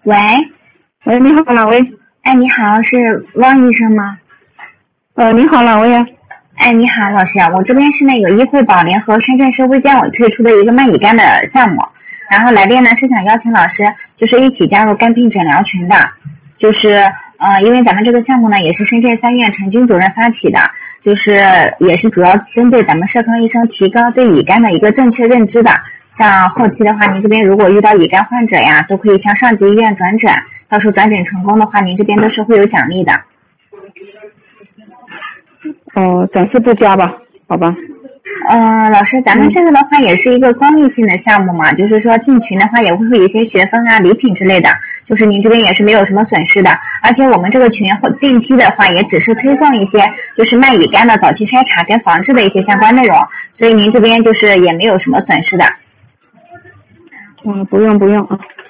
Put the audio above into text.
喂， 喂，你好，哪位？ 哎，你好，是汪医生吗？ 你好，哪位呀？ 哎，你好，老师，我这边是那个医护宝联合深圳市卫健委推出的一个慢乙肝的项目，然后来电呢是想邀请老师就是一起加入肝病诊疗群的，就是因为咱们这个项目呢也是深圳3院陈军主任发起的，就是也是主要针对咱们社康医生提高对乙肝的一个正确认知的。像后期的话，您这边如果遇到乙肝患者呀，都可以向上级医院转诊，到时候转诊成功的话，您这边都是会有奖励的。 暂时不加吧，好吧。 老师，咱们这个的话也是一个公益性的项目嘛，就是说进群的话也会有一些学分啊、礼品之类的，就是您这边也是没有什么损失的。而且我们这个群定期的话也只是推送一些就是慢乙肝的早期筛查跟防治的一些相关内容，所以您这边就是也没有什么损失的。 不用啊。